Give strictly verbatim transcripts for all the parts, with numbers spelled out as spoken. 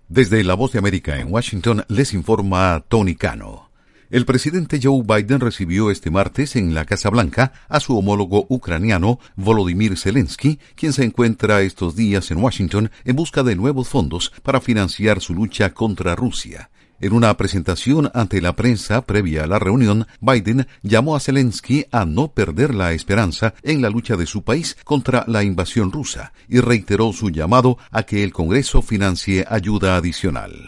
Desde La Voz de América en Washington les informa Tony Cano. El presidente Joe Biden recibió este martes en la Casa Blanca a su homólogo ucraniano Volodymyr Zelensky, quien se encuentra estos días en Washington en busca de nuevos fondos para financiar su lucha contra Rusia. En una presentación ante la prensa previa a la reunión, Biden llamó a Zelensky a no perder la esperanza en la lucha de su país contra la invasión rusa y reiteró su llamado a que el Congreso financie ayuda adicional.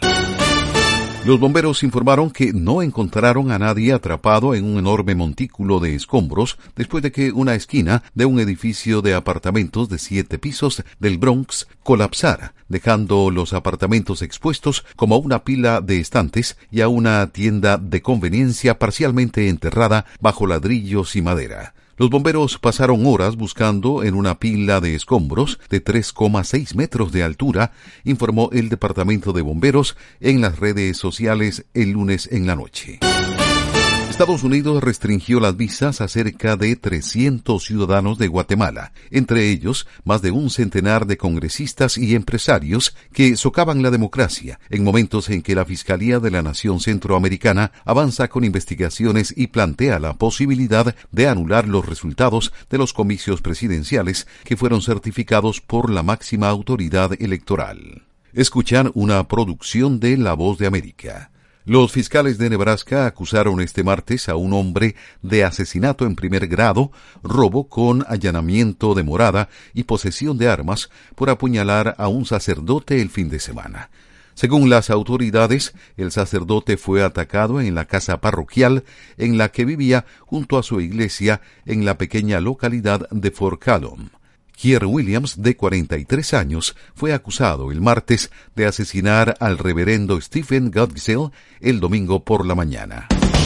Los bomberos informaron que no encontraron a nadie atrapado en un enorme montículo de escombros después de que una esquina de un edificio de apartamentos de siete pisos del Bronx colapsara, dejando los apartamentos expuestos como una pila de estantes y a una tienda de conveniencia parcialmente enterrada bajo ladrillos y madera. Los bomberos pasaron horas buscando en una pila de escombros de tres coma seis metros de altura, informó el Departamento de Bomberos en las redes sociales el lunes en la noche. Estados Unidos restringió las visas a cerca de trescientos ciudadanos de Guatemala, entre ellos más de un centenar de congresistas y empresarios que socavan la democracia en momentos en que la Fiscalía de la Nación Centroamericana avanza con investigaciones y plantea la posibilidad de anular los resultados de los comicios presidenciales que fueron certificados por la máxima autoridad electoral. Escuchan una producción de La Voz de América. Los fiscales de Nebraska acusaron este martes a un hombre de asesinato en primer grado, robo con allanamiento de morada y posesión de armas por apuñalar a un sacerdote el fin de semana. Según las autoridades, el sacerdote fue atacado en la casa parroquial en la que vivía junto a su iglesia en la pequeña localidad de Fort Callum. Keir Williams, de cuarenta y tres años, fue acusado el martes de asesinar al reverendo Stephen Gutgesell el domingo por la mañana.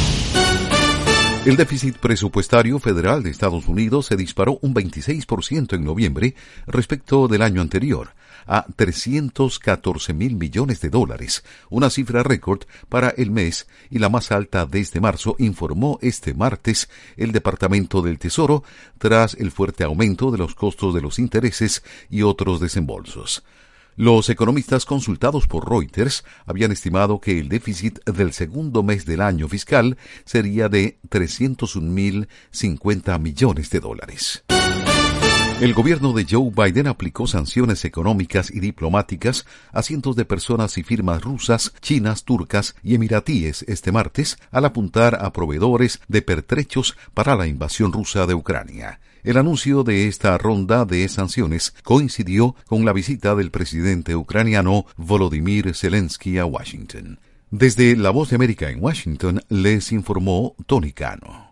El déficit presupuestario federal de Estados Unidos se disparó un veintiséis por ciento en noviembre respecto del año anterior, a trescientos catorce mil millones de dólares, una cifra récord para el mes y la más alta desde marzo, informó este martes el Departamento del Tesoro tras el fuerte aumento de los costos de los intereses y otros desembolsos. Los economistas consultados por Reuters habían estimado que el déficit del segundo mes del año fiscal sería de trescientos un mil cincuenta millones de dólares. El gobierno de Joe Biden aplicó sanciones económicas y diplomáticas a cientos de personas y firmas rusas, chinas, turcas y emiratíes este martes al apuntar a proveedores de pertrechos para la invasión rusa de Ucrania. El anuncio de esta ronda de sanciones coincidió con la visita del presidente ucraniano Volodymyr Zelensky a Washington. Desde La Voz de América en Washington les informó Tony Cano.